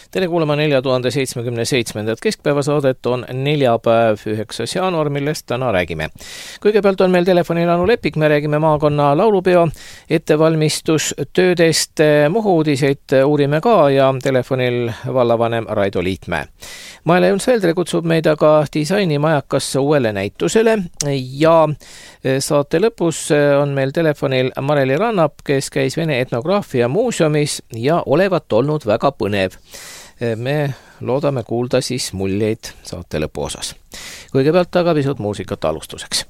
Tere kuulama 4077. keskpäevasaadet on neljapäev 9. jaanuar, millest täna räägime. Kõigepealt on meil telefonil Anu Lepik, me räägime maakonna laulupeo ettevalmistustöödest, Muhu uudiseid uurime ka ja telefonil vallavanem Raido Liitmäe. Maele Junsveldre kutsub meid aga disainimajakasse uuele näitusele ja saate lõpus on meil telefonil Mareli Rannap, kes käis Vene etnograafia muuseumis ja olevat olnud väga põnev. Me loodame kuulda siis muljeid saate lõpu osas. Kõigepealt aga pisut muusikat alustuseks.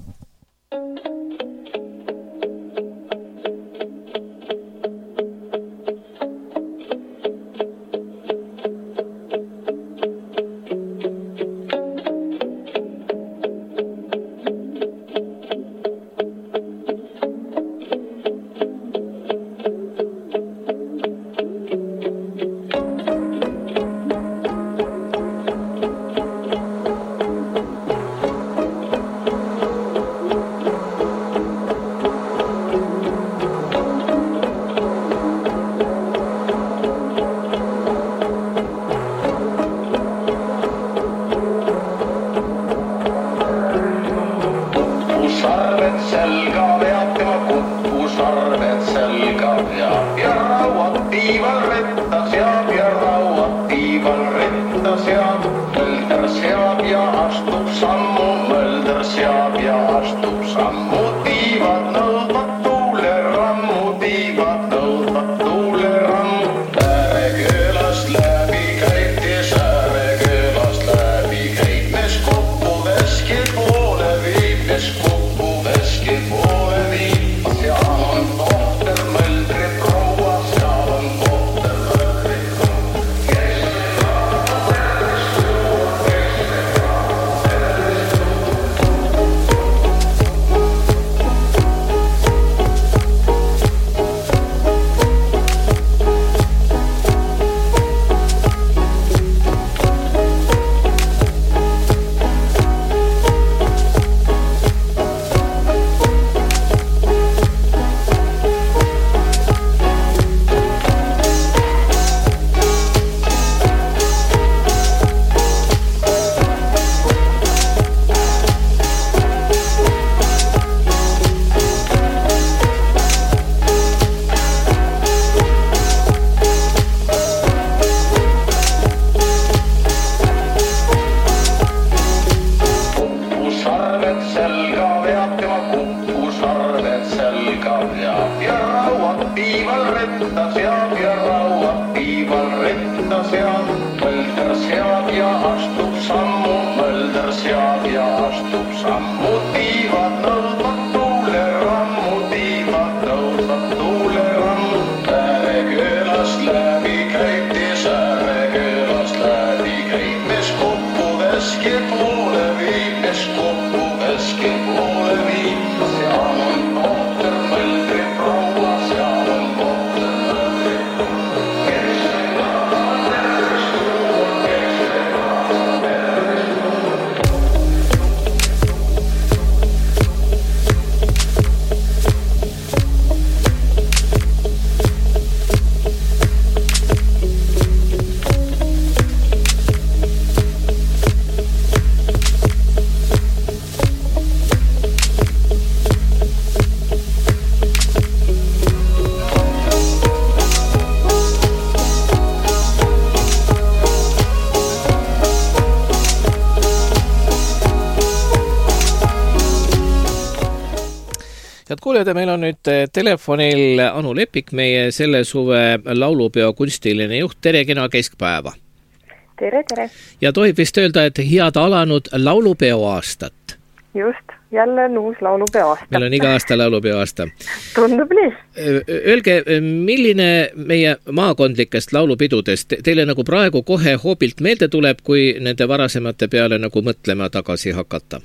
Kuulete, meil on nüüd telefonil Anu Lepik, meie selle suve laulupeo kunstiline juht. Tere, kena keskpäeva. Tere, tere. Ja tohib vist öelda, et head alanud laulupeo aastat. Just, jälle on uus laulupeo aasta. Meil on iga aasta laulupeo aasta. Tundub nii. Öelge, milline meie maakondlikest laulupidudest teile nagu praegu kohe hoobilt meelde tuleb, kui nende varasemate peale nagu mõtlema tagasi hakata?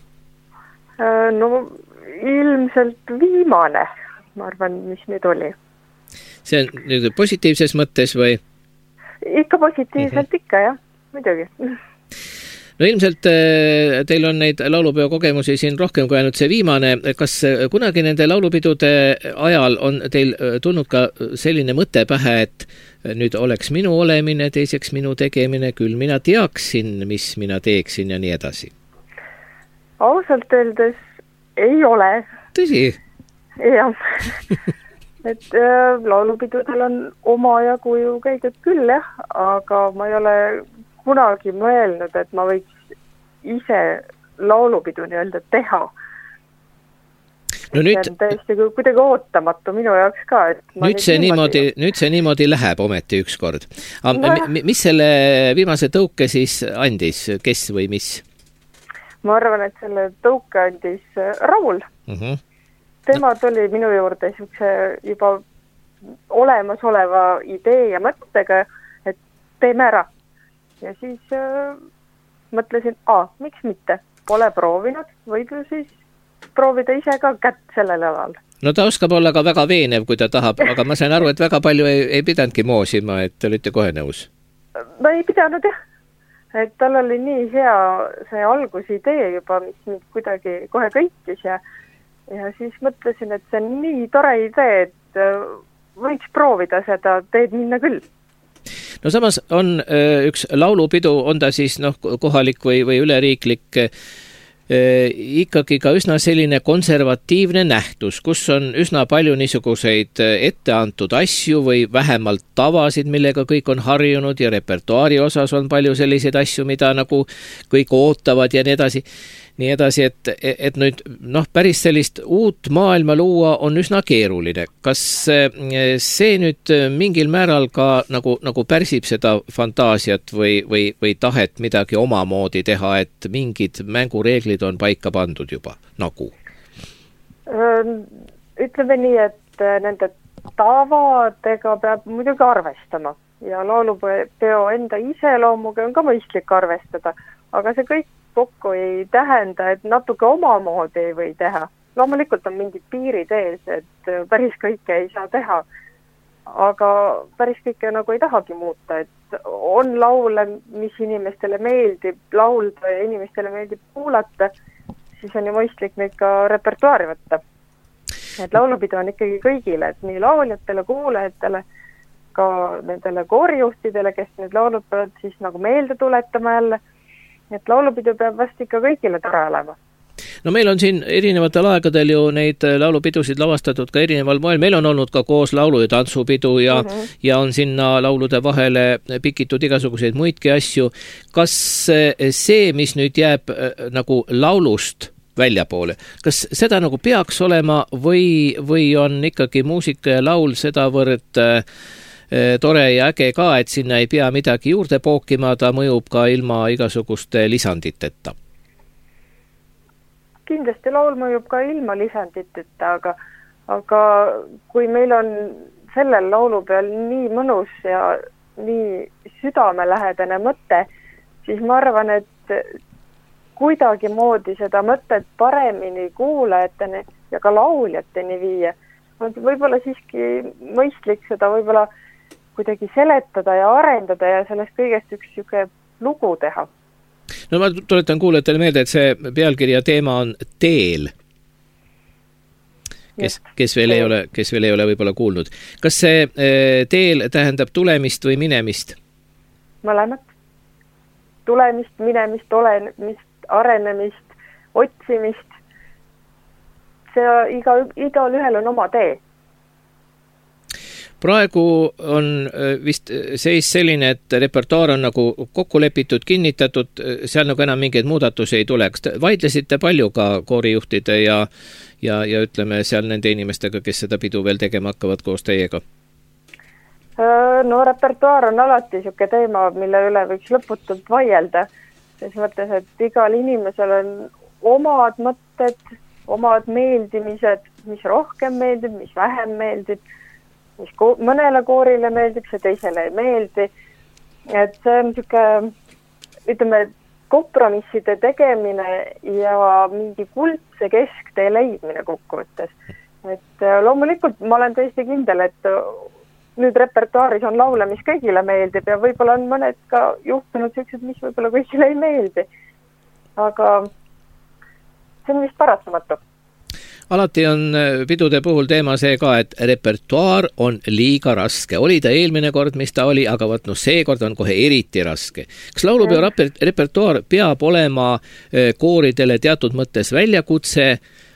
No ilmselt viimane, ma arvan, mis nüüd oli. See on nüüd positiivses mõttes või? Ikka positiivselt, ikka jah, muidugi. No ilmselt teil on neid laulupeo kogemusi siin rohkem kui ainult see viimane. Kas kunagi nende laulupidude ajal on teil tulnud ka selline mõte pähe, et nüüd oleks minu olemine, teiseks minu tegemine, küll mina teaksin, mis mina teeksin ja nii edasi? Ausalt öeldes ei ole. Tõsi? Jah. Et laulupidudel on omajagu ju käidud küll, jah, aga ma ei ole kunagi mõelnud, et ma võiks ise laulupidu nii-öelda teha. No nüüd, see on täiesti kuidagi ootamatu minu jaoks ka. Et nüüd see niimoodi läheb ometi ükskord. Mis selle viimase tõuke siis andis, kes või mis? Ma arvan, et selle tõuke andis Raul. Tema tuli minu juurde juba olemasoleva idee ja mõttega, et teeme ära. Ja siis mõtlesin, miks mitte? Pole proovinud, võib ju siis proovida ise ka kätt sellel alal. No ta oskab olla ka väga veenev, kui ta tahab, aga ma sain aru, et väga palju ei pidanudki moosima, et te olite kohe nõus. Ma ei pidanud jah, et tal oli nii hea see algusidee juba, mis mind kuidagi kohe kõikis ja siis mõtlesin, et see on nii tore idee, et võiks proovida seda teed minna küll. No samas on üks laulupidu, on ta siis kohalik või üleriiklik, ikkagi ka üsna selline konservatiivne nähtus, kus on üsna palju niisuguseid etteantud asju või vähemalt tavasid, millega kõik on harjunud ja repertuaari osas on palju selliseid asju, mida nagu kõik ootavad ja nii edasi. Nii edasi, et nüüd päris sellist uut maailma luua on üsna keeruline. Kas see nüüd mingil määral ka nagu pärsib seda fantaasiat või tahet midagi omamoodi teha, et mingid mängureeglid on paika pandud juba nagu? Ütleme nii, et nende tavadega peab muidugi arvestama ja laulupeo enda iseloomuga on ka mõistlik arvestada, aga see kõik kokku ei tähenda, et natuke omamoodi ei või teha. Loomulikult on mingid piirid ees, et päris kõike ei saa teha, aga päris kõike nagu ei tahagi muuta, et on laule, mis inimestele meeldib laulda ja inimestele meeldib kuulata, siis on ju mõistlik neid ka repertuaari võtta. Et laulupidu on ikkagi kõigile, et nii lauljatele, kuulajatele, ka nendele koorijuhtidele, kes need laulud peavad siis nagu meelde tuletama jälle, et laulupidu peab vast ikka kõigile tore olema. No meil on siin erinevatel aegadel ju neid laulupidusid lavastatud ka erineval moel. Meil on olnud ka koos laulu- ja tantsupidu ja on sinna laulude vahele pikitud igasuguseid muidki asju. Kas see, mis nüüd jääb nagu laulust väljapoole, kas seda nagu peaks olema või on ikkagi muusika ja laul sedavõrd tore ja äge ka, et sinna ei pea midagi juurde pookima, ta mõjub ka ilma igasuguste lisanditeta? Kindlasti laul mõjub ka ilma lisanditeta, aga kui meil on sellel laulu peal nii mõnus ja nii südamelähedane mõte, siis ma arvan, et kuidagi moodi seda mõtet paremini kuulajateni ja ka lauljateni viia. Võib-olla siiski mõistlik seda võib-olla kuidagi seletada ja arendada ja sellest kõigest üks siuke lugu teha. No ma tuletan kuulajatele meelde, et see pealkiri ja teema on Teel. Kes veel ei ole võib-olla kuulnud. Kas see teel tähendab tulemist või minemist? Mõlemat. Tulemist, minemist, olenemist, arenemist, otsimist. See igal ühel on oma tee. Praegu on vist seis selline, et repertuaar on nagu kokku lepitud, kinnitatud, seal nagu enam mingeid muudatusi ei tule. Kas te vaidlesite palju ka koorijuhtide ja ütleme seal nende inimestega, kes seda pidu veel tegema hakkavad koos teiega? No repertuaar on alati siuke teema, mille üle võiks lõputult vaielda. Selles mõttes, et igal inimesel on omad mõtted, omad meeldimised, mis rohkem meeldib, mis vähem meeldib, mis mõnele koorile meeldib, see teisele ei meeldi. Et see on siuke, ütleme, kompromisside tegemine ja mingi kuldse kesktee leidmine kokkuvõttes. Et loomulikult ma olen tõesti kindel, et nüüd repertuaaris on laule, mis kõigile meeldib ja võib-olla on mõned ka juhtunud siuksed, mis võib-olla kõigile ei meeldi. aga see on vist paratamatu. Alati on pidude puhul teema see ka, et repertuaar on liiga raske. Oli ta eelmine kord, mis ta oli, aga seekord on kohe eriti raske. Kas laulupeo repertuaar peab olema kooridele teatud mõttes väljakutse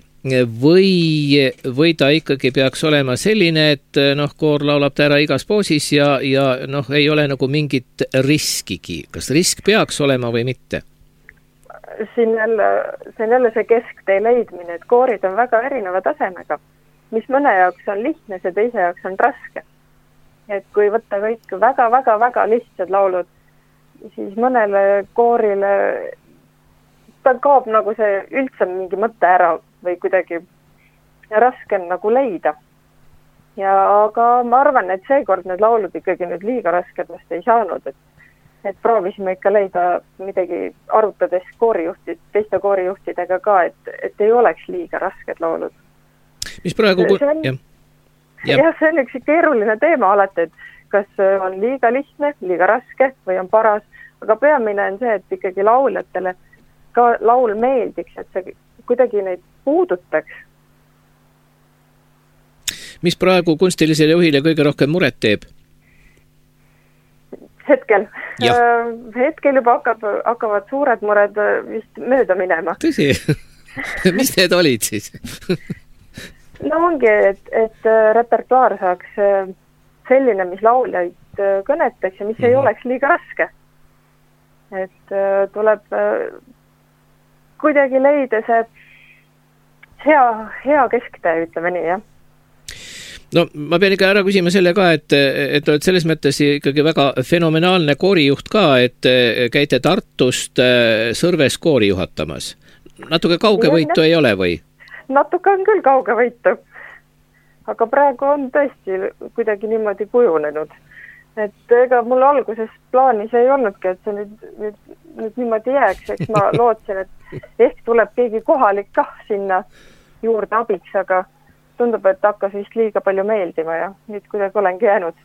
või ta ikkagi peaks olema selline, et koor laulab ta ära igas poosis ja ei ole nagu mingit riskigi. Kas risk peaks olema või mitte? See on jälle see kesktee leidmine, et koorid on väga erineva tasemega, mis mõne jaoks on lihtne, see teise jaoks on raske. Et kui võtta kõik väga lihtsad laulud, siis mõnele koorile ta kaob nagu see üldse mingi mõte ära või kuidagi raske on nagu leida. Aga ma arvan, et seekord need laulud ikkagi nüüd liiga raskedest ei saanud, et proovisime ikka leida midagi arutades teiste koorijuhtidega ka, et ei oleks liiga rasked laulud. Mis praegu... see on üks keeruline teema alati, et kas on liiga lihtne, liiga raske või on paras, aga peamine on see, et ikkagi lauljatele ka laul meeldiks, et see kuidagi neid puudutaks. Mis praegu kunstilisele juhile kõige rohkem muret teeb? Hetkel juba hakkavad suured mured vist mööda minema. Tõsi? Mis need olid siis? No ongi, et repertuaar saaks selline, mis lauljaid kõnetaks ja mis ei oleks liiga raske. Et tuleb kuidagi leida see hea kesktee, ütleme nii, jah. No ma pean ikka ära küsima selle ka, et oled selles mõttes ikkagi väga fenomenaalne koorijuht ka, et käite Tartust Sõrves koori juhatamas. Natuke kauge võitu ei ole või? Natuke on küll kauge võitu, aga praegu on tõesti kuidagi niimoodi kujunenud. Et ega mul alguses plaanis ei olnudki, et see nüüd niimoodi jääks, eks ma lootsin, et ehk tuleb keegi kohalik kah sinna juurde abiks, aga tundub, et hakkas vist liiga palju meeldima ja nüüd kuidagi olengi jäänud.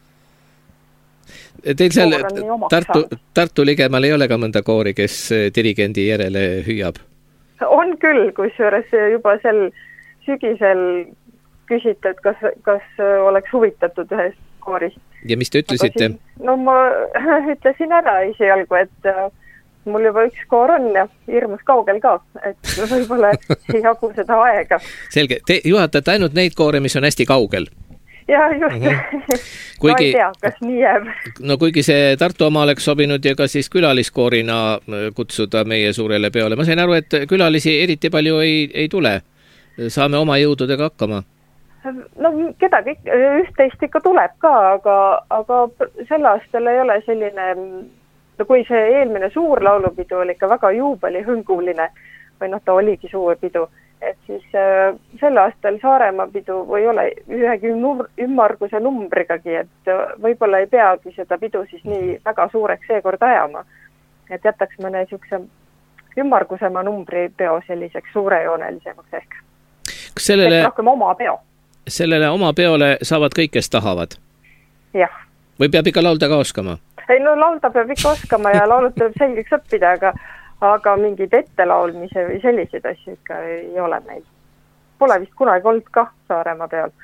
Teil seal Tartu ligemal ei ole ka mõnda koori, kes dirigendi järele hüüab? On küll, kusjuures juba sel sügisel küsiti, et kas oleks huvitatud ühest koorist. Ja mis te ütlesite? No ma ütlesin ära esialgu, et mul juba üks koor on ja hirmus kaugel ka, et võib-olla ei jagu seda aega. Selge, te juhatate ainult neid koore, mis on hästi kaugel? Ja just, ma ei tea, kas nii jääb. No kuigi see Tartu oma oleks sobinud ja ka siis külaliskoorina kutsuda meie suurele peole. Ma sain aru, et külalisi eriti palju ei tule. Saame oma jõududega hakkama. No kedagi, üht-teist ikka tuleb ka, aga sel aastal ei ole selline, kui see eelmine suur laulupidu oli ikka väga juubelihõnguline, või ta oligi suur pidu, et siis sel aastal Saaremaa pidu ei ole ühegi ümmarguse numbrigagi, et võib-olla ei peagi seda pidu siis nii väga suureks seekord ajama, et jätaks mõne niisuguse ümmargusema numbripeo selliseks suurejoonelisemaks ehk. Rohkem oma peo. Sellele oma peole saavad kõik, kes tahavad? Jah. Või peab ikka laulda ka oskama? Ei, no laulda peab ikka oskama ja laulut peab selgeks õppida, aga mingid ettelaulmise või selliseid asju ikka ei ole meil. Pole vist kunagi olnud ka Saaremaa peal.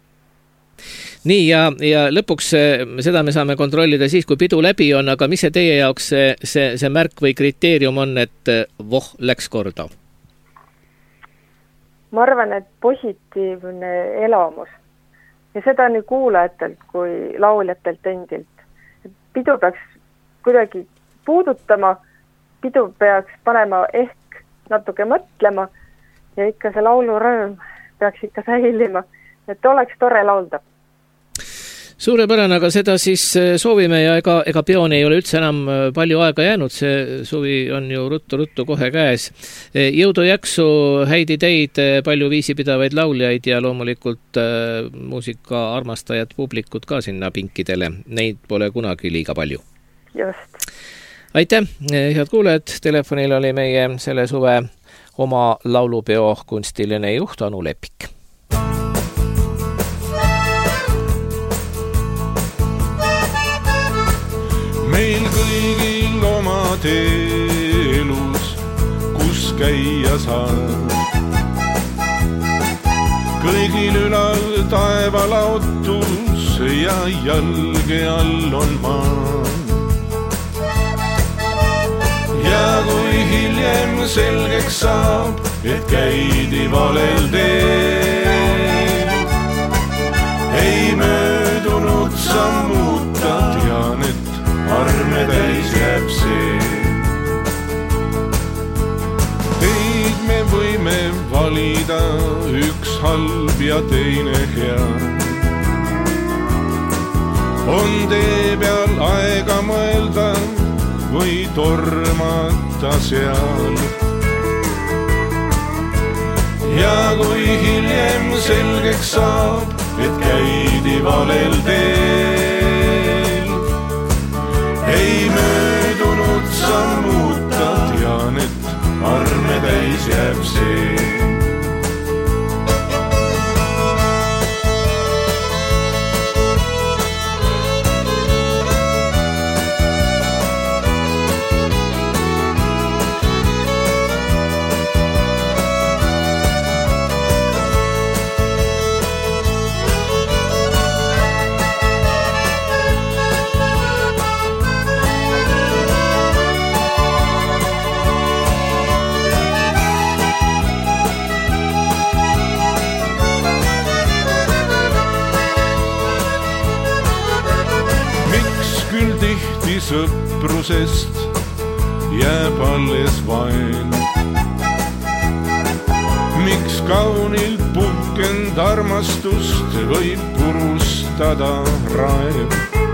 Nii, ja lõpuks seda me saame kontrollida siis, kui pidu läbi on, aga mis see teie jaoks see märk või kriteerium on, et läks korda? Ma arvan, et positiivne elamus ja seda nii kuulajatelt kui lauljatelt endilt. Pidu peaks kuidagi puudutama, pidu peaks panema ehk natuke mõtlema ja ikka see laulurõõm peaks ikka säilima, et oleks tore laulda. Suurepärane, aga seda siis soovime ja ega peoni ei ole üldse enam palju aega jäänud, see suvi on ju ruttu kohe käes. Jõudu jaksu, häid ideid, palju viisipidavaid lauljaid ja loomulikult muusika armastajad publikud ka sinna pinkidele. Neid pole kunagi liiga palju. Just. Aitäh, head kuulajad, telefonil oli meie selle suve oma laulupeo kunstiline juht Anu Lepik. Meil kõigil oma elus, käia saab. Kõigil ülal taevalaotus ja jalge all on maa. Ja kui hiljem selgeks saab, et käidi valel teel, ei möödunud sammuta, tean, et arme täis jääb see. Teid me võime valida, üks halb ja teine hea. On tee peal aega mõelda või tormata seal. Ja kui hiljem selgeks saab, et käidi valel teel, ei möödunud sammuta, tean, et arme täis jääb see. Sõprusest jääb alles vaen. Miks kaunilt puhkend armastust võib purustada raev?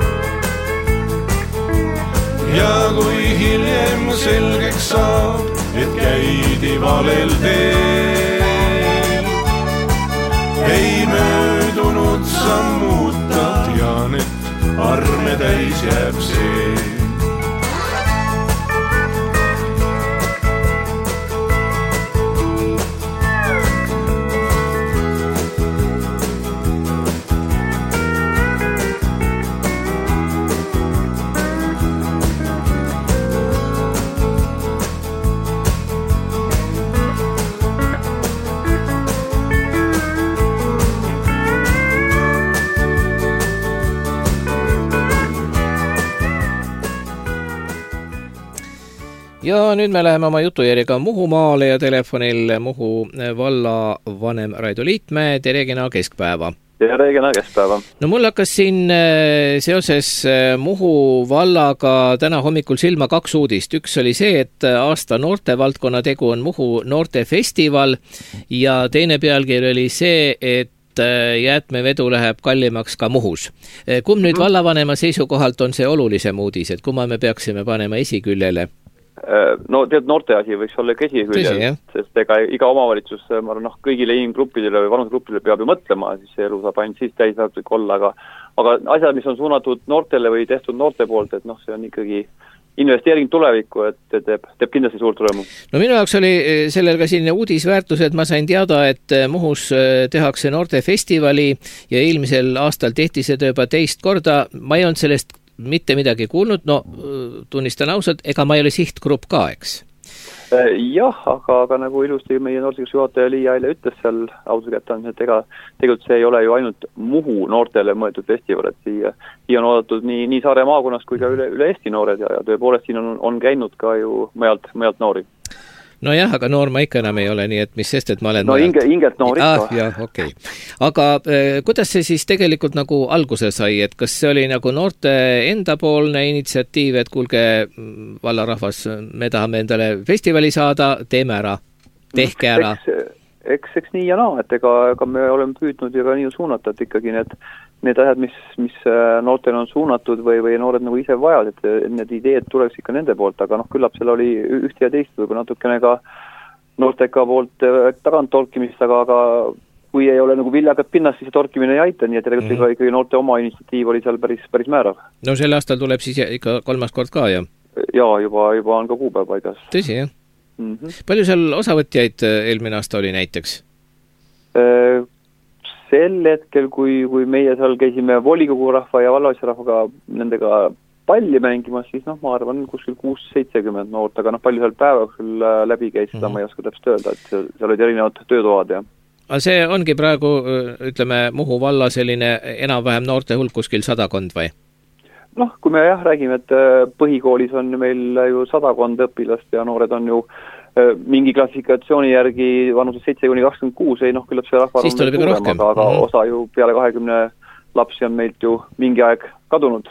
Ja kui hiljem selgeks saab, et käidi valel teel, ei möödunud sammuta, tean, et arme täis jääb see. Ja nüüd me läheme oma jutujärjega Muhumaale ja telefonil Muhu vallavanem Raido Liitmäe. Tere kena keskpäeva. Tere kena keskpäeva. No mul hakkas siin seoses Muhu vallaga täna hommikul silma kaks uudist. Üks oli see, et aasta noortevaldkonna tegu on Muhu noortefestival ja teine pealkiri oli see, et jäätmevedu läheb kallimaks ka Muhus. Kumb nüüd vallavanema seisukohalt on see olulisem uudis, et kumma me peaksime panema esiküljele? No tead, noorte asi võiks olla esiküljel, sest ega iga omavalitsus, ma arvan, kõigile inimgruppidele või vanusgruppidele peab ju mõtlema, siis see elu saab ainult siis täisväärtuslik olla, aga asjad, mis on suunatud noortele või tehtud noorte poolt, et see on ikkagi investeering tulevikku, et teeb kindlasti suurt rõõmu. No minu jaoks oli sellel ka selline uudisväärtus, et ma sain teada, et Muhus tehakse noortefestivali ja eelmisel aastal tehti seda juba teist korda. Ma ei olnud sellest mitte midagi kuulnud, no tunnistan ausalt, ega ma ei ole sihtgrupp ka, eks? Jah, aga nagu ilusti meie noortejuhataja Liia eile ütles seal autokätte, et ega tegelikult see ei ole ju ainult Muhu noortele mõeldud festival, et siia on oodatud nii Saare maakonnas kui ka üle Eesti noored ja tõepoolest siin on käinud ka ju mujalt noori. No jah, aga noor ma ikka enam ei ole, nii et mis sest, et ma olen... No ingelt noor ikka. Jah, okei. Aga kuidas see siis tegelikult nagu alguse sai, et kas see oli nagu noorte endapoolne initsiatiiv, et kuulge vallarahvas, me tahame endale festivali saada, teeme ära, tehke ära? Eks nii ja naa, et ega me oleme püüdnud ja ka nii suunata, et ikkagi need asjad, mis noortele on suunatud või noored nagu ise vajad, et need ideed tuleks ikka nende poolt, aga küllap seal oli ühte ja teist võib-olla natukene ka noorteka poolt tagant torkimist, aga kui ei ole nagu viljakat pinnast, siis torkimine ei aita, nii et tegelikult ikkagi noorte oma initsiatiiv oli seal päris määrav. No sel aastal tuleb siis ikka 3. kord ka, jah? Jaa, juba on ka kuupäev paigas. Tõsi, jah? Palju seal osavõtjaid eelmine aasta oli näiteks? Sel hetkel, kui meie seal käisime volikogu rahva ja vallavalitsa rahvaga, nendega palli mängimas, siis ma arvan kuskil 6-70 noort, aga palju seal päeva küll läbi käis, seda ma ei oska täpselt öelda, et seal olid erinevad töötoad ja aga see ongi praegu, ütleme, Muhu valla selline enam-vähem noorte hulk kuskil 100 või? Kui me räägime, et põhikoolis on meil ju 100 õpilast ja noored on ju mingi klassifikatsiooni järgi vanuses 7-26, küllap see rahva siis tuleb ikka rohkem. Aga osa ju peale 20 lapsi on meilt ju mingi aeg kadunud.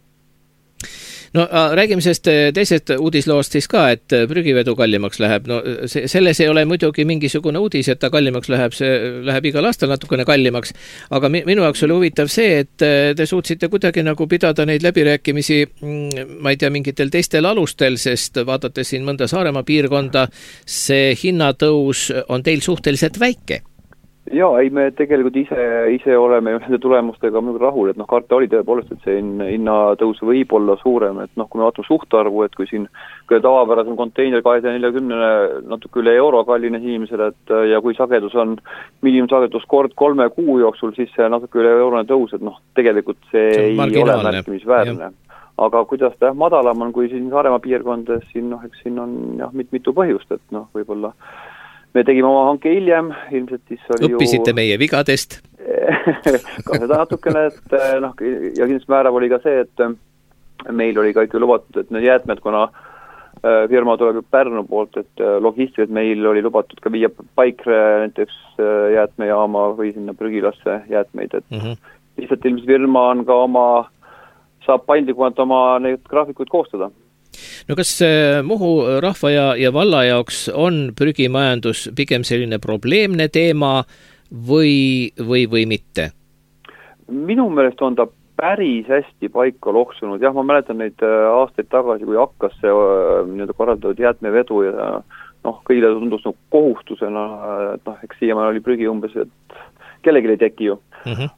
No räägime sellest teisest uudisloost siis ka, et prügivedu kallimaks läheb. No selles ei ole muidugi mingisugune uudis, et ta kallimaks läheb, see läheb igal aastal natukene kallimaks, aga minu jaoks oli huvitav see, et te suutsite kuidagi nagu pidada neid läbirääkimisi, ma ei tea, mingitel teistel alustel, sest vaadates siin mõnda Saaremaa piirkonda, see hinnatõus on teil suhteliselt väike. Jaa, ei me tegelikult ise oleme ju nende tulemustega muidugi rahul, et karta oli tõepoolest, et see hinnatõus võib olla suurem, et kui me vaatame suhtarvu, et kui siin tavapärasem konteiner 240 natuke üle euro kallines inimesele, et ja kui sagedus on miinimumsagedus kord 3 kuu jooksul, siis see natuke üle eurone tõus, et tegelikult see ei ole märkimisväärne. Aga kuidas ta madalam on, kui siin Saaremaa piirkondades, eks siin on mitu põhjust, et võib-olla me tegime oma hanke hiljem, ilmselt siis oli õppisite meie vigadest? Ka seda natukene, et ja kindlasti määrav oli ka see, et meil oli ka ikka lubatud, et need jäätmed, kuna firma tuleb ju Pärnu poolt, et logistiliselt meil oli lubatud ka viia Paikre näiteks jäätmejaama või sinna prügilasse jäätmeid, et lihtsalt ilmselt firma on ka saab paindlikumalt oma neid graafikuid koostada. No kas Muhu rahva ja valla jaoks on prügimajandus pigem selline probleemne teema või mitte? Minu meelest on ta päris hästi paika loksunud. Jah, ma mäletan neid aastaid tagasi, kui hakkas see korraldatud jäätmevedu ja kõigile tundus kohustusena, et eks siiamaani oli prügi umbes, et kellelgi ei teki ju.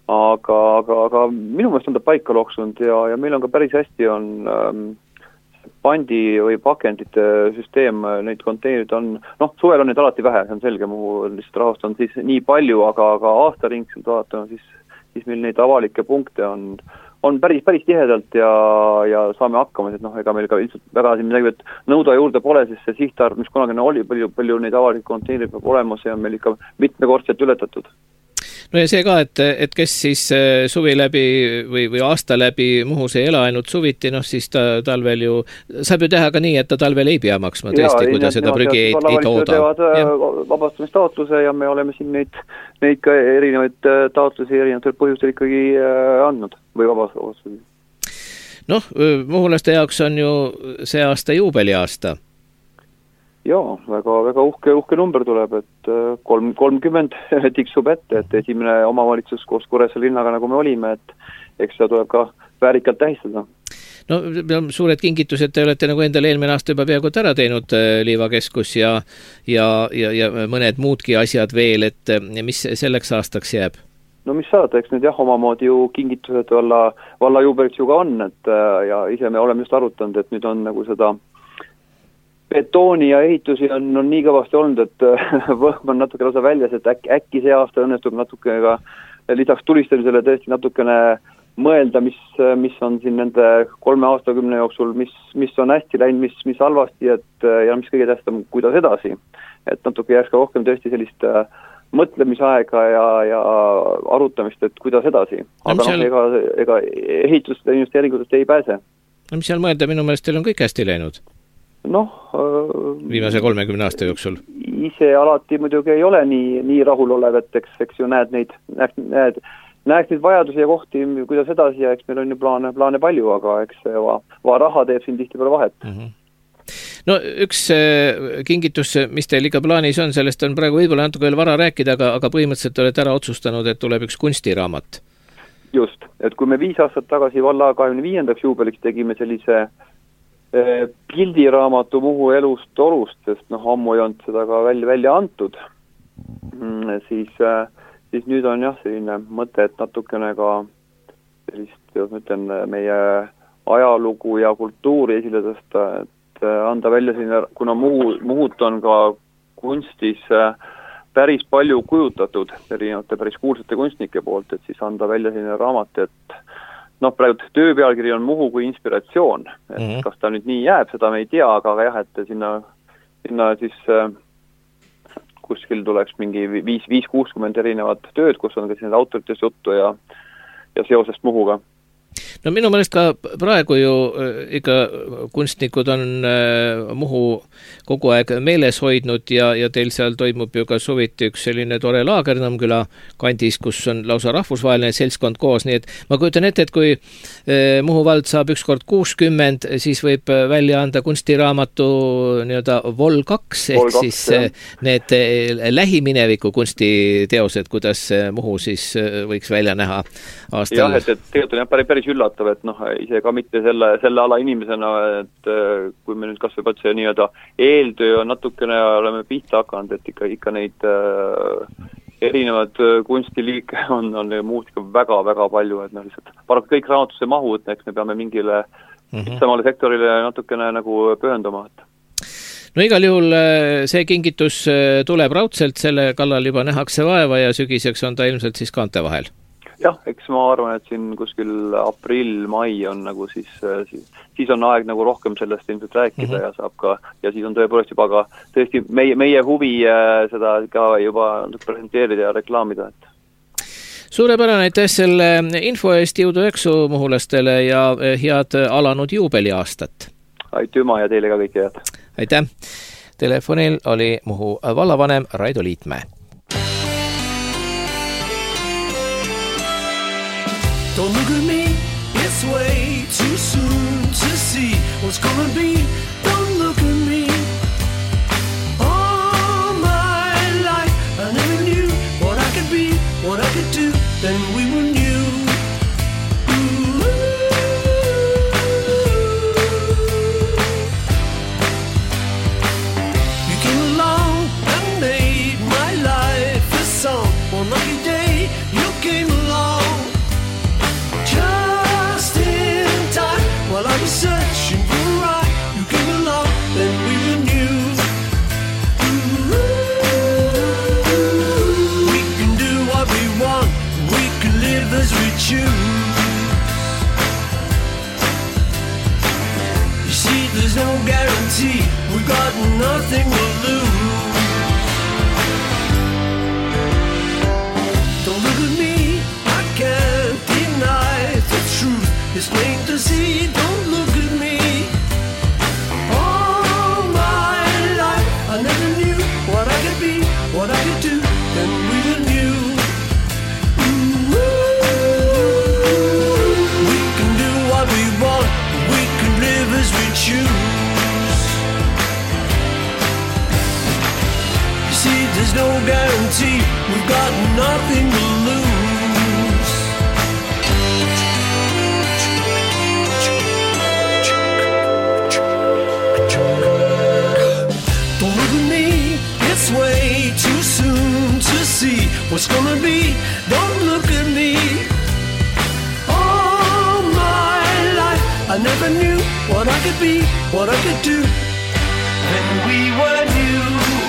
Aga minu meelest on ta paika loksunud ja meil on ka päris hästi on pandi või pakendite süsteem, neid konteinerid on, suvel on neid alati vähe, see on selge, mu lihtsalt rahast on siis nii palju, aga aastaringselt vaatama, siis meil neid avalikke punkte on päris tihedalt ja saame hakkama, et ega meil ka lihtsalt väga siin midagi, et nõuda juurde pole, sest see sihtarv, mis kunagi oli, palju neid avalikke konteinerid peab olema, see on meil ikka mitmekordselt ületatud. No ja see ka, et kes siis suvi läbi või aasta läbi Muhus ei ela ainult suviti, siis ta talvel ju, saab ju teha ka nii, et ta talvel ei pea maksma tõesti, kui ta seda prügi ei tooda. Teevad vabastamistaotluse ja me oleme siin neid ka erinevaid taotlusi erinevatel põhjustel ikkagi andnud või vabastamistaotlusi. Muhulaste jaoks on ju see aasta juubeliaasta. Jaa, väga uhke number tuleb, et 30 tiksub ette, et esimene omavalitsus koos Kuressaare linnaga, nagu me olime, et eks seda tuleb ka väärikalt tähistada. Suured kingitused te olete nagu endale eelmine aasta juba peaaegu ära teinud, Liivakeskus ja mõned muudki asjad veel, et mis selleks aastaks jääb? Mis saada, eks need omamoodi ju kingitused valla juubeliks ju ka on, et ja ise me oleme just arutanud, et nüüd on nagu seda betooni ja ehitusi on nii kõvasti olnud, et võhm on natuke lausa väljas, et äkki see aasta õnnestub natuke ka lisaks tulistamisele tõesti natukene mõelda, mis on siin nende 3 aastakümne jooksul, mis on hästi läinud, mis halvasti, ja mis kõige tähtsam, kuidas edasi. Et natuke jääks ka rohkem tõesti sellist mõtlemisaega ja arutamist, et kuidas edasi. Aga ega ehitust ja investeeringutest ei pääse. Mis seal mõelda, minu meelest teil on kõik hästi läinud? Viimase 30 aasta jooksul. Ise alati muidugi ei ole nii rahul olev, et eks ju näeks neid vajadusi ja kohti, kuidas edasi ja eks meil on ju plaane palju, aga eks raha teeb siin tihti peale vahet. Üks kingitus, mis teil ikka plaanis on, sellest on praegu võib-olla natuke veel vara rääkida, aga põhimõtteliselt olete ära otsustanud, et tuleb üks kunstiraamat. Just, et kui me 5 aastat tagasi valla 25. juubeliks tegime sellise pildiraamatu Muhu elust olust, sest ammu ei olnud seda ka välja antud, siis nüüd on selline mõte, et natukene ka sellist, meie ajalugu ja kultuuri esile tõsta, et anda välja selline, kuna Muhut on ka kunstis päris palju kujutatud erinevate päris kuulsate kunstnike poolt, et siis anda välja selline raamat, et noh, praegu töö pealkiri on Muhu kui inspiratsioon, et kas ta nüüd nii jääb, seda me ei tea, aga jah, et sinna siis kuskil tuleks mingi 5-60 erinevat tööd, kus on ka siin autoritest juttu ja seosest Muhuga. No minu meelest ka praegu ju ikka kunstnikud on Muhu kogu aeg meeles hoidnud ja teil seal toimub ju ka suviti üks selline tore laager Nõmmküla kandis, kus on lausa rahvusvaheline seltskond koos, nii et ma kujutan ette, et kui Muhu vald saab ükskord 60, siis võib välja anda kunstiraamatu nii-öelda Vol 2, ehk siis need lähimineviku kunstiteosed, kuidas Muhu siis võiks välja näha aastal. Jah, et tegelikult on päris üllatav, et noh, ise ka mitte selle ala inimesena, et kui me nüüd kasvõi see nii-öelda eeltöö on natukene oleme pihta hakanud, et ikka neid erinevad kunstiliike on muust ikka väga-väga palju, et noh, lihtsalt paraku kõik raamatusse mahu, et eks me peame mingile samale sektorile natukene nagu pühenduma. No igal juhul see kingitus tuleb raudselt, selle kallal juba nähakse vaeva ja sügiseks on ta ilmselt siis kaante vahel. Jah, eks ma arvan, et siin kuskil aprill-mai on nagu siis on aeg nagu rohkem sellest ilmselt rääkida ja saab ka, ja siis on tõepoolest juba ka tõesti meie huvi seda ka juba presenteerida ja reklaamida. Suurepärane, aitäh selle info eest, jõudu öksu muhulastele ja head alanud juubeliaastat. Aitüma ja teile ka kõike head. Aitäh. Telefonil oli Muhu vallavanem Raido Liitmäe. Don't look at me, it's way too soon to see what's gonna be. Don't look at me. All my life I never knew what I could be, what I could do, then we were new. You came along and made my life a song. One lucky day you came along. While I was searching for a ride, you came along, then we were new. We can do what we want, we can live as we choose. You see, there's no guarantee, we've got nothing to lose. Don't look at me, I can't deny the truth. It's plain to see, don't look at me. All my life I never knew what I could be, what I could do, then we were new. We can do what we want, we can live as we choose. You see, there's no guarantee, we've got nothing to lose. Way too soon to see what's gonna be. Don't look at me. All my life I never knew what I could be, what I could do, when we were new.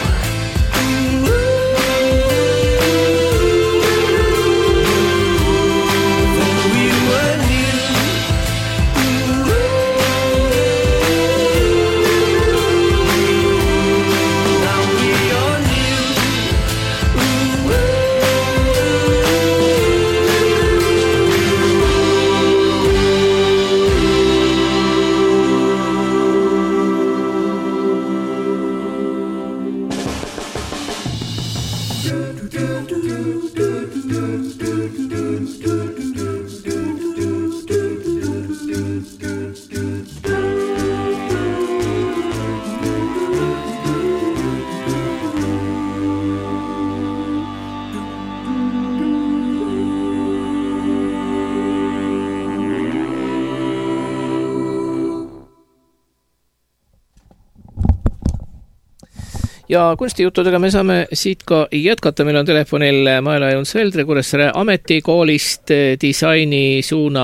Ja kunstijuttudega me saame siit ka jätkata. Meil on telefonil Maela Juns Veldre Kuressaare ametikoolist disaini suuna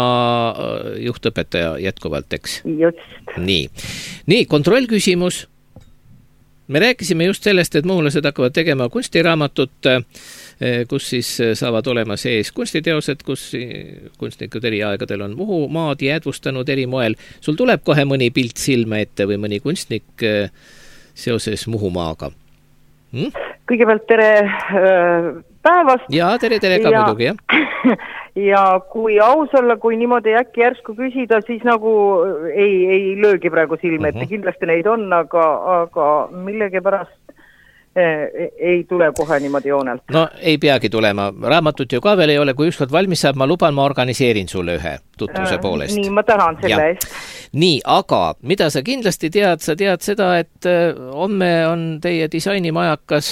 juhtõpetaja jätkuvalt, eks? Just. Nii, kontrollküsimus. Me rääkisime just sellest, et muhulased hakkavad tegema kunstiraamatut, kus siis saavad olema sees kunstiteosed, kus kunstnikud eri aegadel on Muhumaad jäädvustanud eri moel. Sul tuleb kohe mõni pilt silma ette või mõni kunstnik seoses Muhumaaga? Kõigepealt tere päevast. Jaa, tere ka muidugi, jah. Ja kui aus olla, kui niimoodi äkki järsku küsida, siis nagu ei löögi praegu silme, et kindlasti neid on, aga millegipärast ei tule kohe niimoodi joonelt. No ei peagi tulema. Raamatut ju ka veel ei ole, kui ükskord valmis saab, ma luban, ma organiseerin sulle ühe tutvuse poolest. Nii, ma tänan selle eest. Nii, aga mida sa kindlasti tead, sa tead seda, et homme on teie disainimajakas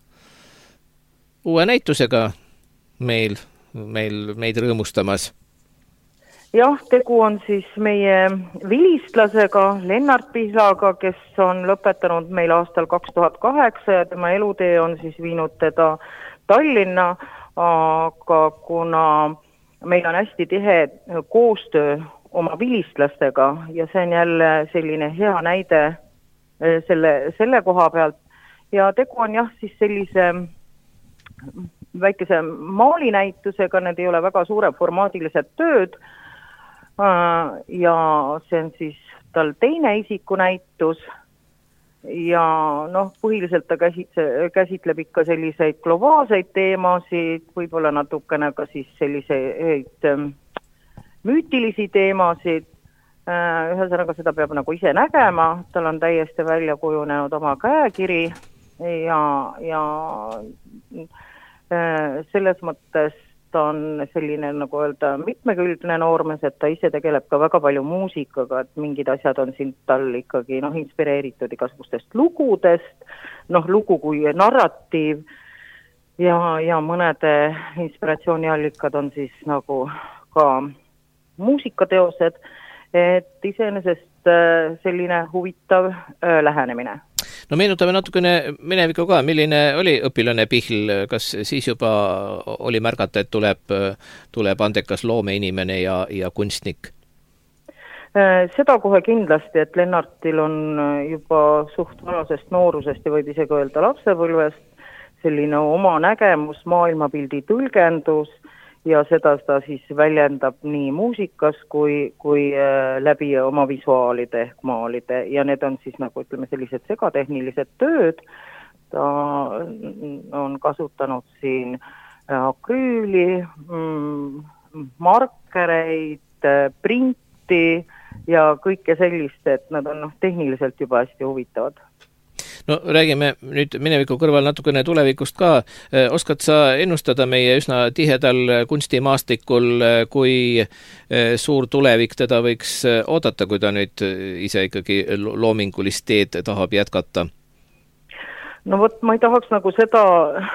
uue näitusega meid rõõmustamas. Jah, tegu on siis meie vilistlasega, Lennart Pihlaga, kes on lõpetanud meil aastal 2008 ja tema elutee on siis viinud teda Tallinna, aga kuna meil on hästi tihe koostöö oma vilistlastega ja see on jälle selline hea näide selle koha pealt ja tegu on jah siis sellise väikese maalinäitusega, need ei ole väga suureformaadilised tööd ja see on siis tal teine isikunäitus ja põhiliselt ta käsitleb ikka selliseid globaalseid teemasid, võib-olla natukene ka siis selliseid müütilisi teemasid, ühesõnaga seda peab nagu ise nägema, tal on täiesti välja kujunenud oma käekiri ja selles mõttes ta on selline, nagu öelda, mitmekülgne noormees, et ta ise tegeleb ka väga palju muusikaga, et mingid asjad on siin tal ikkagi inspireeritud igasugustest lugudest, lugu kui narratiiv ja mõnede inspiratsiooniallikad on siis nagu ka muusikateosed, et iseenesest selline huvitav lähenemine. No meenutame natukene minevikku ka, milline oli õpilane Pihl, kas siis juba oli märgata, et tuleb andekas loomeinimene ja kunstnik? Seda kohe kindlasti, et Lennartil on juba suht vanasest noorusest ja võib isegi öelda lapsepõlvest selline oma nägemus, maailmapildi tõlgendus ja seda ta siis väljendab nii muusikas kui läbi oma visuaalide ehk maalide ja need on siis nagu ütleme sellised segatehnilised tööd. Ta on kasutanud siin akrüüli, markereid, printi ja kõike sellist, et nad on tehniliselt juba hästi huvitavad. No räägime nüüd mineviku kõrval natukene tulevikust ka. Oskad sa ennustada meie üsna tihedal kunstimaastikul, kui suur tulevik teda võiks oodata, kui ta nüüd ise ikkagi loomingulist teed tahab jätkata? No vot, ma ei tahaks nagu seda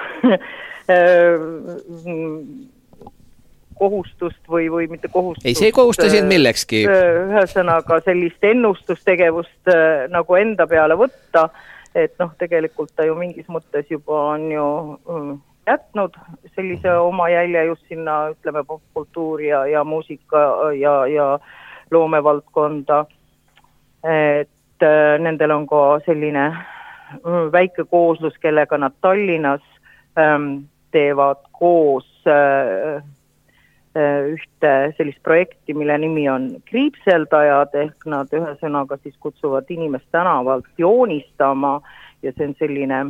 kohustust või mitte kohustust. Ei, see ei kohusta sind millekski. Ühesõnaga sellist ennustustegevust nagu enda peale võtta, et tegelikult ta ju mingis mõttes juba on ju jätnud sellise oma jälje just sinna, ütleme, popkultuuri ja muusika ja loomevaldkonda. Et nendel on ka selline väike kooslus, kellega nad Tallinnas teevad koos ühte sellist projekti, mille nimi on kriipseldajad, ehk nad ühesõnaga siis kutsuvad inimest tänavalt joonistama ja see on selline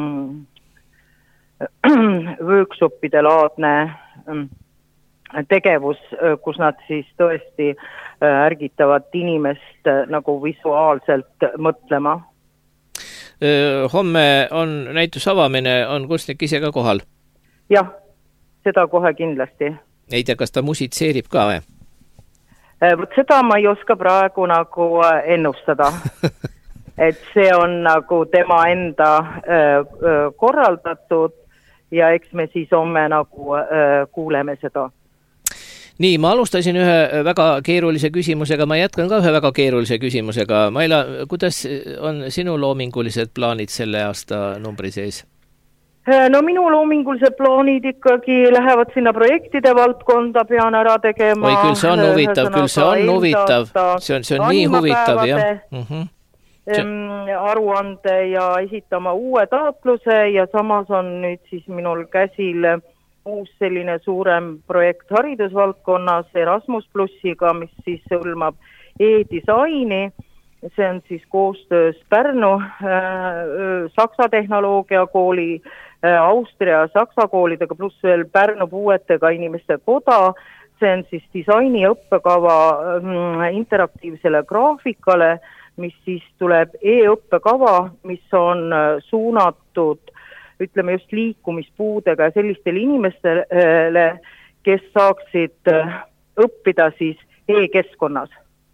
workshopide laadne tegevus, kus nad siis tõesti ärgitavad inimest nagu visuaalselt mõtlema. Homme on näitus avamine, on kunstnik ise ka kohal? Jah, seda kohe kindlasti. Ei tea, kas ta musitseerib ka või? Võt seda ma ei oska praegu nagu ennustada. Et see on nagu tema enda korraldatud ja eks me siis homme nagu kuuleme seda. Nii, ma alustasin ühe väga keerulise küsimusega, ma jätkan ka ühe väga keerulise küsimusega. Maila, kuidas on sinu loomingulised plaanid selle aasta numbri sees? No minu loomingulised plaanid ikkagi lähevad sinna projektide valdkonda, pean ära tegema. Oi, küll see on huvitav, See on nii huvitav, jah. aruande ja esitama uue taotluse ja samas on nüüd siis minul käsil uus selline suurem projekt haridusvaldkonnas Erasmus Plussiga, mis siis hõlmab e-disaini. See on siis koostöös Pärnu Saksa tehnoloogiakooli, Austria Saksa koolidega pluss veel Pärnu puuetega inimeste koda. See on siis disaini õppekava interaktiivsele graafikale, mis siis tuleb e-õppekava, mis on suunatud, ütleme just liikumispuudega ja sellistele inimestele, kes saaksid õppida siis e-keskkonnas.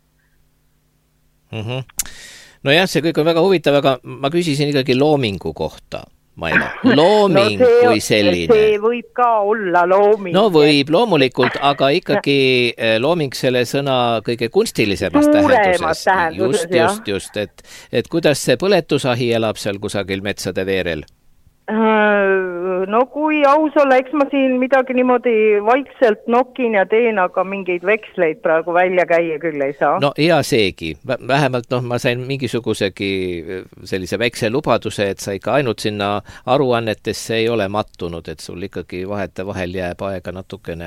No jah, see kõik on väga huvitav, aga ma küsisin ikkagi loomingu kohta. Looming kui selline. See võib ka olla looming. No võib loomulikult, aga ikkagi looming selle sõna kõige kunstilisemas tähenduses. Just. Et kuidas see põletusahi elab seal kusagil metsade veerel? No kui aus olla, eks ma siin midagi niimoodi vaikselt nokin ja teen, aga mingeid veksleid praegu välja käia küll ei saa. No hea seegi. Vähemalt ma sain mingisugusegi sellise väikse lubaduse, et sa ikka ainult sinna aruannetesse ei ole mattunud, et sul ikkagi vahel jääb aega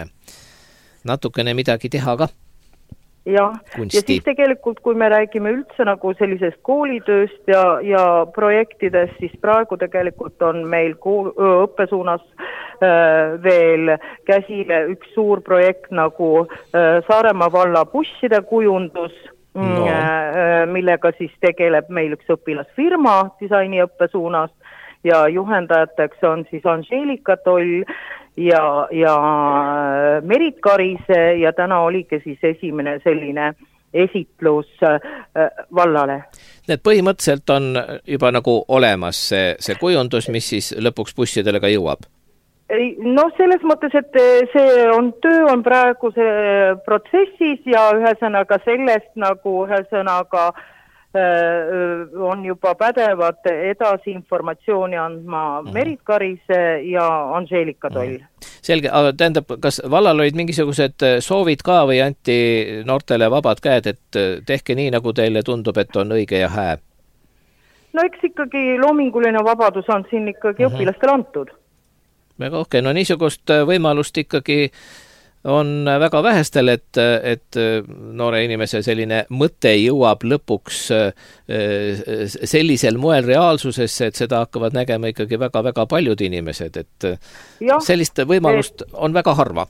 natukene midagi teha ka. Ja siis tegelikult, kui me räägime üldse nagu sellisest koolitööst ja projektidest, siis praegu tegelikult on meil õppesuunas veel käsile üks suur projekt nagu Saaremaa valla busside kujundus, millega siis tegeleb meil üks õpilasfirma disaini õppesuunas ja juhendajateks on siis Anžeelika Toll ja Merit Karise ja täna oligi siis esimene selline esitlus vallale. Need põhimõtteliselt on juba nagu olemas see kujundus, mis siis lõpuks bussidele ka jõuab? No selles mõttes, et töö on praegu see protsessis ja ühesõnaga sellest nagu ühesõnaga on juba pädevad edasi informatsiooni andma Merit Karise ja Anžeelika Toll. Selge, aga tähendab, kas vallal olid mingisugused soovid ka või anti noortele vabad käed, et tehke nii, nagu teile tundub, et on õige ja hää? No eks ikkagi loominguline vabadus on siin ikkagi õpilastele antud. Väga okei, no niisugust võimalust ikkagi on väga vähestel, et noore inimese selline mõte jõuab lõpuks sellisel moel reaalsusesse, et seda hakkavad nägema ikkagi väga-väga paljud inimesed, et sellist võimalust on väga harva.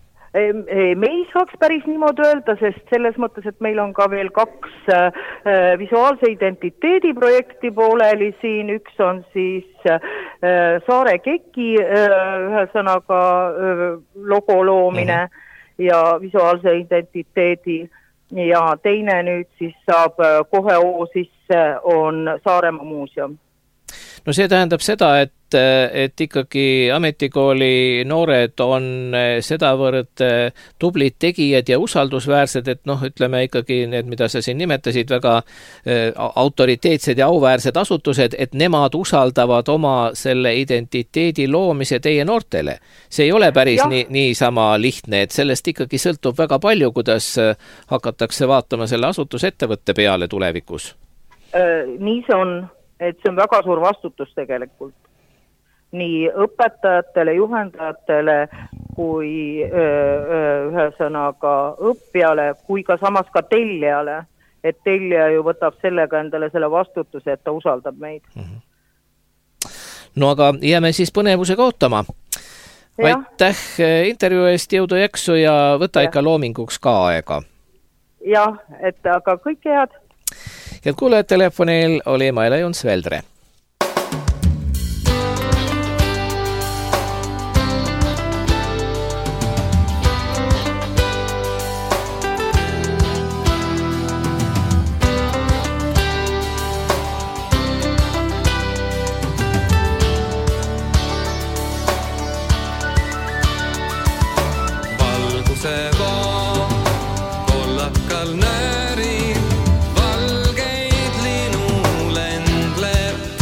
Me ei saaks päris niimoodi öelda, sest selles mõttes, et meil on ka veel 2 visuaalse identiteedi projekti pooleli siin. Üks on siis Saare Keki ühesõnaga logo loomine ja visuaalse identiteedi ja teine nüüd siis saab kohe sisse on Saaremaa muuseum. No see tähendab seda, et ikkagi ametikooli noored on sedavõrd tublid tegijad ja usaldusväärsed, et ütleme ikkagi need, mida sa siin nimetasid, väga autoriteetsed ja auväärsed asutused, et nemad usaldavad oma selle identiteedi loomise teie noortele. See ei ole päris nii sama lihtne, et sellest ikkagi sõltub väga palju, kuidas hakatakse vaatama selle asutusettevõtte peale tulevikus. Nii see on. Et see on väga suur vastutus tegelikult. Nii õpetajatele, juhendajatele kui ühesõnaga õppijale, kui ka samas ka tellijale. Et tellija ju võtab sellega endale selle vastutuse, et ta usaldab meid. No aga jääme siis põnevusega ootama. Aitäh intervjuu eest, jõudu jaksu ja võta ikka loominguks ka aega. Jah, et aga kõik head. Head kuulajad, telefonil oli Maile Juns-Veldre. Valguse vaa, kollakal nääri, valgeid linu lendleb.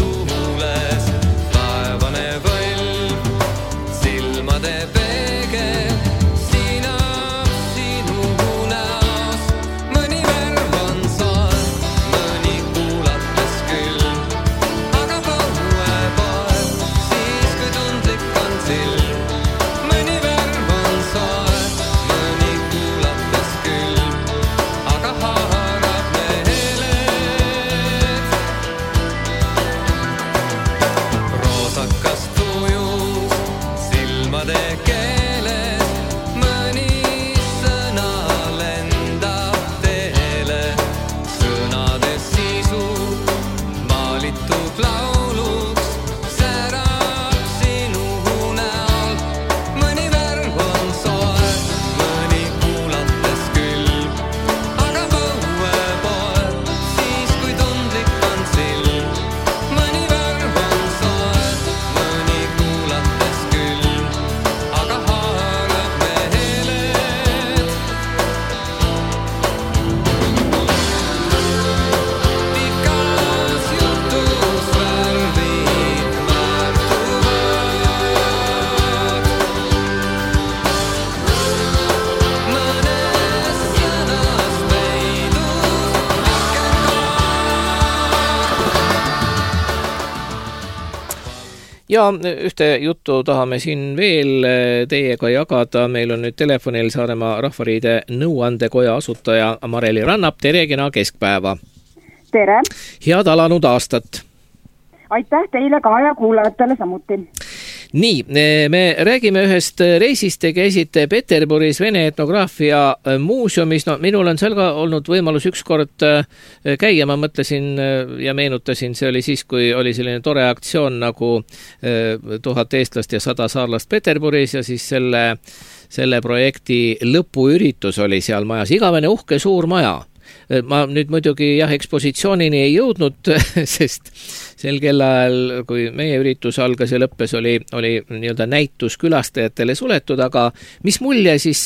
Ja ühte juttu tahame siin veel teiega jagada. Meil on nüüd telefonil Saaremaa Rahvariide nõuandekoja asutaja Mareli Rannap. Tere, kena keskpäeva! Tere! Head alanud aastat! Aitäh teile ka ja kuulajatele samuti! Nii, me räägime ühest reisist, te käisite Peterburis Vene etnograafia muuseumis. No, minul on seal ka olnud võimalus ükskord käia, ma mõtlesin ja meenutasin, see oli siis, kui oli selline tore aktsioon nagu 1000 eestlast ja 100 saarlast Peterburis ja siis selle projekti lõpuüritus oli seal majas. Igavene uhke suur maja. Ma nüüd muidugi ekspositsioonini ei jõudnud, sest sel kellaajal, kui meie üritus algas ja lõppes, oli nii-öelda näitus külastajatele suletud, aga mis mulje siis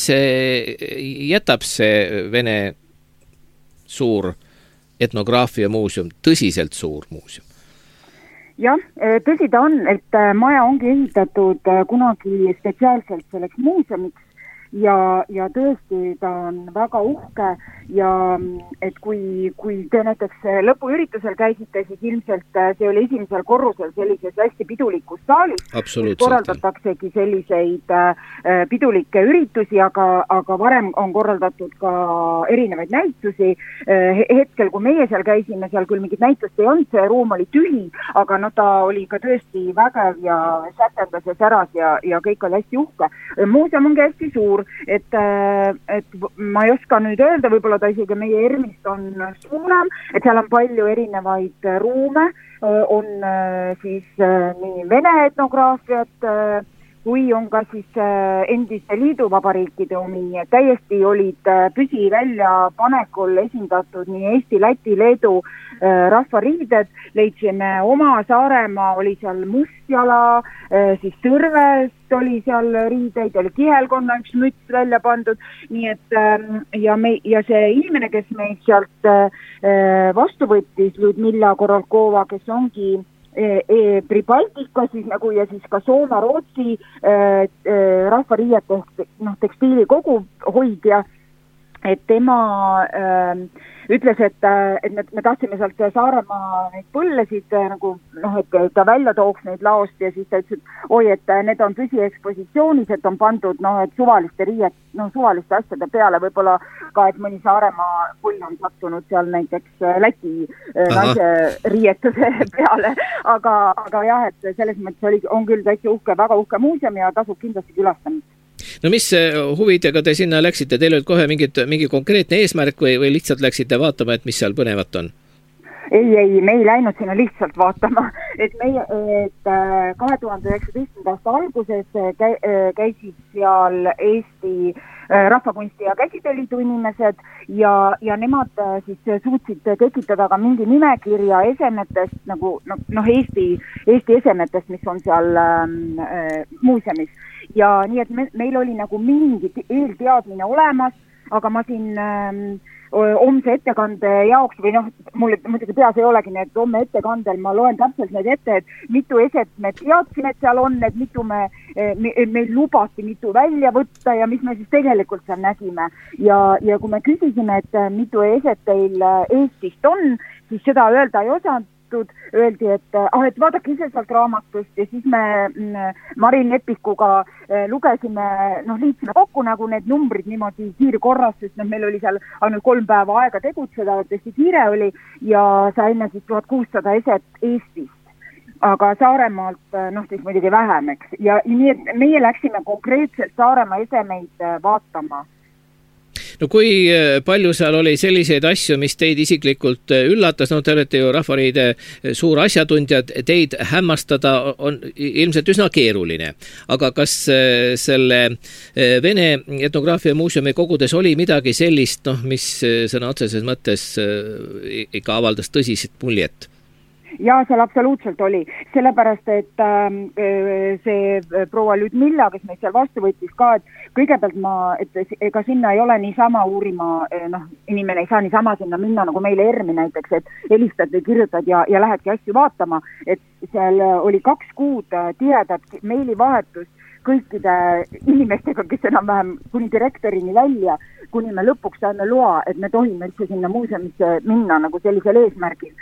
jätab see Vene suur etnograafia muuseum, tõsiselt suur muuseum? Jah, tõsi ta on, et maja ongi ehitatud kunagi spetsiaalselt selleks muuseumiks ja tõesti ta on väga uhke ja et kui te näiteks lõpuüritusel käisite, siis ilmselt see oli esimesel korrusel sellises hästi pidulikus saalis, kus korraldataksegi selliseid pidulikke üritusi, aga varem on korraldatud ka erinevaid näitusi. Hetkel, kui meie seal käisime, seal küll mingit näitust ei olnud, see ruum oli tühi, aga ta oli ka tõesti vägev ja sätendas ja säras ja kõik oli hästi uhke. Muuseum ongi hästi suur, et ma ei oska nüüd öelda, võib-olla ta isegi meie ERMist on suurem, et seal on palju erinevaid ruume, on siis nii Vene etnograafiat, kui on ka siis endiste liiduvabariikide omi, täiesti olid püsiväljapanekul esindatud nii Eesti, Läti, Leedu rahvariided, leidsime oma Saaremaa, oli seal Mustjala, siis Tõrvest oli seal riideid, oli Kihelkonna üks müts välja pandud, nii et ja see inimene, kes meid sealt vastu võttis, Ludmilla Korolkova, kes ongi Pribaltika siis nagu ja siis ka Soome-Rootsi rahvariiete tekstiili koguhoidja, et tema ütles, et me tahtsime sealt Saaremaa neid põllesid nagu, et ta välja tooks neid laost ja siis ta ütles, et et need on püsiekspositsioonis, et on pandud, et suvaliste suvaliste asjade peale, võib-olla ka, et mõni Saaremaa pull on sattunud seal näiteks Läti naise riietuse peale, aga jah, et selles mõttes on küll täitsa uhke, väga uhke muuseum ja tasub kindlasti külastamist. No mis huvidega te sinna läksite? Teil oli kohe mingi konkreetne eesmärk või lihtsalt läksite vaatama, et mis seal põnevat on? Ei, me ei läinud sinna lihtsalt vaatama, et 2019. aasta alguses käisid seal Eesti Rahvakunsti ja Käsitööliidu inimesed ja nemad siis suutsid tekitada ka mingi nimekirja esemetest, nagu Eesti esemetest, mis on seal muuseumis. Ja nii, et meil oli nagu mingi eelteadmine olemas, aga ma siin homse ettekande jaoks või mul muidugi peas ei olegi need homme ettekandel, ma loen täpselt need ette, et mitu eset me teadsime, et seal on, et mitu meil lubati mitu välja võtta ja mis me siis tegelikult seal nägime. Ja kui me küsisime, et mitu eset teil Eestist on, siis seda öelda ei osanud. Öeldi, et vaadake ise sealt raamatust ja siis me Marin Lepikuga lugesime, liitsime kokku nagu need numbrid niimoodi kiirkorras, sest meil oli seal ainult 3 päeva aega tegutseda, tõesti kiire oli ja saime siis 1600 eset Eestist, aga Saaremaalt siis muidugi vähem, eks. Ja nii, et meie läksime konkreetselt Saaremaa esemeid vaatama. No kui palju seal oli selliseid asju, mis teid isiklikult üllatas, te olete ju Rahvariide suur asjatundjad, teid hämmastada on ilmselt üsna keeruline. Aga kas selle Vene etnograafia muuseumi kogudes oli midagi sellist, mis sõna otseses mõttes ikka avaldas tõsist muljet? Ja seal absoluutselt oli, sellepärast, et see proua Ludmilla, kes meid seal vastu võttis ka, et kõigepealt ega sinna ei ole niisama uurima, inimene ei saa niisama sinna minna nagu meile ERMi näiteks, et helistad või kirjutad ja lähedki asju vaatama, et seal oli 2 kuud tihedat meilivahetus kõikide inimestega, kes enam-vähem kuni direktorini välja, kuni me lõpuks saime loa, et me tohime üldse sinna muuseumisse minna nagu sellisel eesmärgil.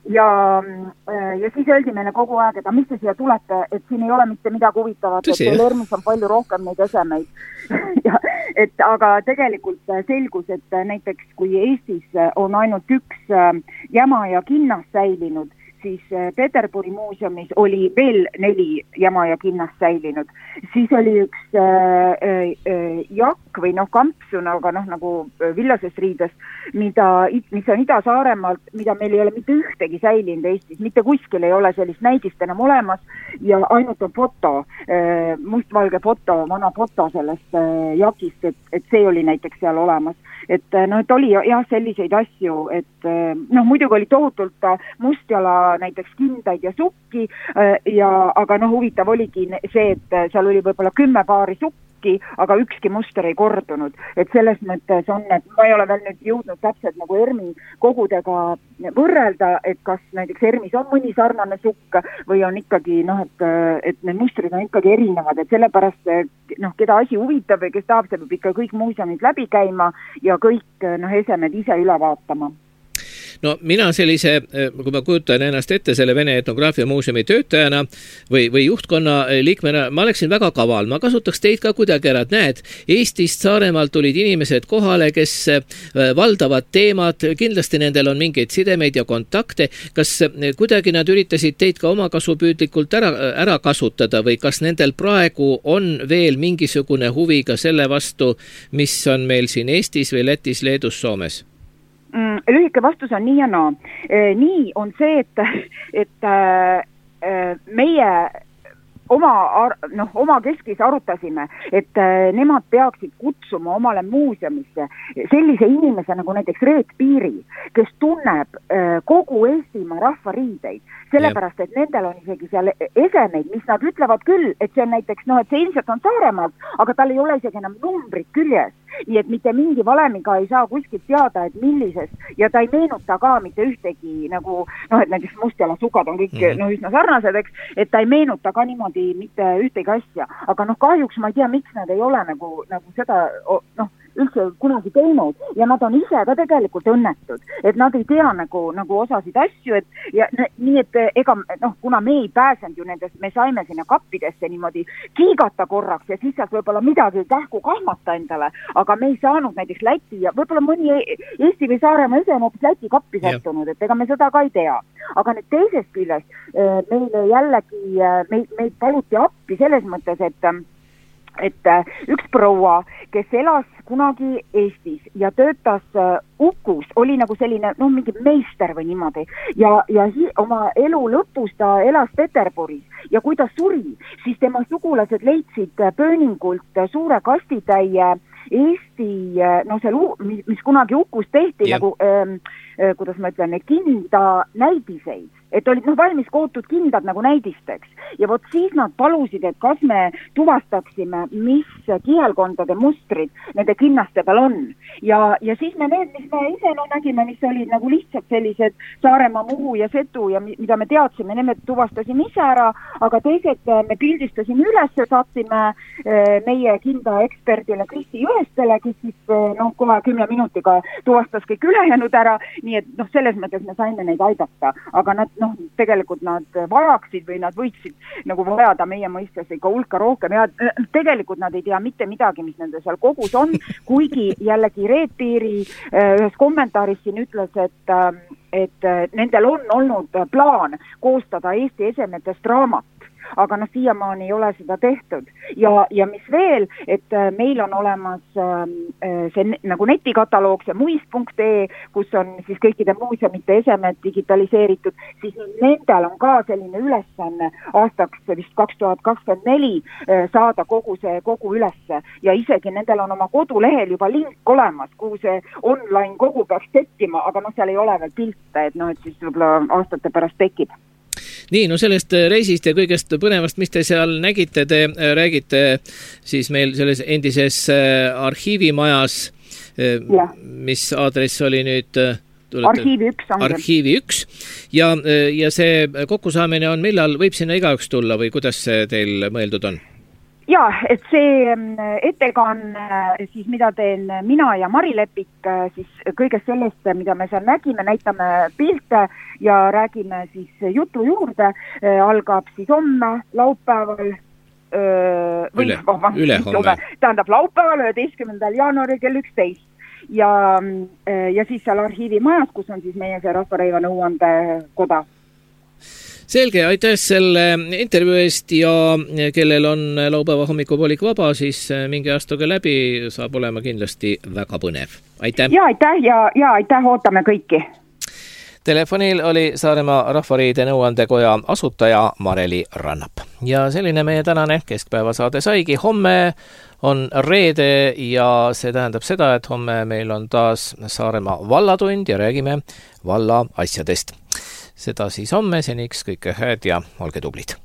ja siis öeldi meile kogu aeg, et mis te siia tulete, et siin ei ole mitte midagi huvitavat, et teil ERMis on palju rohkem neid esemeid. Aga tegelikult selgus, et näiteks kui Eestis on ainult üks jäma ja kinnas säilinud, siis Peterburi muuseumis oli veel 4 jama ja kinnast säilinud. Siis oli üks jakk või kampsun, aga nagu villasest riidest, mis on Ida-Saaremaalt, mida meil ei ole mitte ühtegi säilinud Eestis, mitte kuskil ei ole sellist näidist enam olemas ja ainult on foto, mustvalge foto, vana foto sellest jakist, et see oli näiteks seal olemas. Et oli jah selliseid asju, et muidugi oli tohutult mustjala näiteks kindaid ja sukki, aga huvitav oligi see, et seal oli võib-olla 10 paari sukki, aga ükski muster ei kordunud. Et selles mõttes on, et ma ei ole veel nüüd jõudnud täpselt nagu ERMi kogudega võrrelda, et kas näiteks ERMis on mõni sarnane sukk või on ikkagi, et need mustrid on ikkagi erinevad, et sellepärast, keda asi huvitab või kes tahab, see peab ikka kõik muuseumid läbi käima ja kõik esemed ise üle vaatama. No mina sellise, kui ma kujutan ennast ette selle Vene etnograafia muuseumi töötajana või juhtkonna liikmena, ma oleksin väga kaval. Ma kasutaks teid ka kuidagi ära, et näed, Eestist, Saaremaalt tulid inimesed kohale, kes valdavad teemad, kindlasti nendel on mingeid sidemeid ja kontakte. Kas kuidagi nad üritasid teid ka omakasupüüdlikult ära kasutada või kas nendel praegu on veel mingisugune huvi ka selle vastu, mis on meil siin Eestis või Lätis, Leedus, Soomes? Lühike vastus on nii ja naa. Nii on see, et meie oma keskis arutasime, et nemad peaksid kutsuma omale muuseumisse sellise inimese nagu näiteks Reet Piiri, kes tunneb kogu Eestimaa rahvariideid, sellepärast, et nendel on isegi seal esemeid, mis nad ütlevad küll, et see on näiteks, et see ilmselt on Saaremaalt, aga tal ei ole isegi enam numbrit küljes. Nii et mitte mingi valemiga ei saa kuskilt teada, et millisest, ja ta ei meenuta ka mitte ühtegi et näiteks mustjala sukad on kõik üsna sarnased, eks, et ta ei meenuta ka niimoodi mitte ühtegi asja, aga kahjuks ma ei tea, miks nad ei ole nagu seda üldse kunagi teinud ja nad on ise ka tegelikult õnnetud, et nad ei tea nagu osasid asju, nii et kuna me ei pääsenud ju nendest, me saime sinna kappidesse niimoodi kiigata korraks ja siis sealt võib-olla midagi kähku kahmata endale, aga me ei saanud näiteks Läti ja võib-olla mõni Eesti või Saaremaa ese on hoopis Läti kappi sattunud, et ega me seda ka ei tea. Aga nüüd teisest küljest meile jällegi, meid paluti appi selles mõttes, et üks proua, kes elas kunagi Eestis ja töötas Ukus, oli nagu selline, mingi meister või niimoodi ja oma elu lõpus ta elas Peterburis ja kui ta suri, siis tema sugulased leidsid pööningult suure kastitäie Eesti, mis kunagi Ukus tehti kuidas ma ütlen, kinda näidiseid, et olid valmis kootud kindad nagu näidisteks ja vot siis nad palusid, et kas me tuvastaksime, mis kihelkondade mustrid nende kinnaste peal on ja siis me need, mis me ise nägime, mis olid nagu lihtsalt sellised Saaremaa, Muhu ja Setu ja mida me teadsime, need tuvastasime ise ära, aga teised me pildistasime üles ja saatsime meie kinda eksperdile Kristi Jõestele, kes siis kohe 10 minutiga tuvastas kõik ülejäänud ära, nii et selles mõttes me saime neid aidata, aga nad tegelikult nad vajaksid või nad võiksid nagu vajada meie mõistes ikka hulka rohkem ja tegelikult nad ei tea mitte midagi, mis nende seal kogus on, kuigi jällegi Reet Piiri ühes kommentaaris siin ütles, et nendel on olnud plaan koostada Eesti esemetest raamat, aga siiamaani ei ole seda tehtud ja mis veel, et meil on olemas see nagu netikataloog, see muist.ee, kus on siis kõikide muuseumite esemed digitaliseeritud, siis nendel on ka selline ülesanne aastaks vist 2024 saada kogu ülesse ja isegi nendel on oma kodulehel juba link olemas, kuhu see online kogu peaks tekkima, aga seal ei ole veel pilte, et et siis võib-olla aastate pärast tekib. Nii, sellest reisist ja kõigest põnevast, mis te seal nägite, te räägite siis meil selles endises arhiivimajas, mis aadress oli nüüd? Arhiivi 1 on. Arhiivi 1 ja see kokkusaamine on millal, võib sinna igaüks tulla või kuidas see teil mõeldud on? ja, et see ettekanne siis, mida teen mina ja Mari Lepik, siis kõigest sellest, mida me seal nägime, näitame pilte ja räägime siis jutu juurde, algab siis homme laupäeval, ülehomme. Tähendab laupäeval 11. jaanuaril kell 11 ja siis seal arhiivimajas, kus on siis meie see Rahvareiva nõuandekoda. Selge, aitäh selle intervjuu eest ja kellel on laupäeva hommikupoolik vaba, siis mingi astuge läbi, saab olema kindlasti väga põnev. Aitäh! Ja aitäh ja aitäh, ootame kõiki! Telefonil oli Saaremaa Rahvariide nõuandekoja asutaja Mareli Rannap. Ja selline meie tänane keskpäevasaade saigi. Homme on reede ja see tähendab seda, et homme meil on taas Saaremaa vallatund ja räägime valla asjadest. Seda siis homme, seniks kõike head ja olge tublid.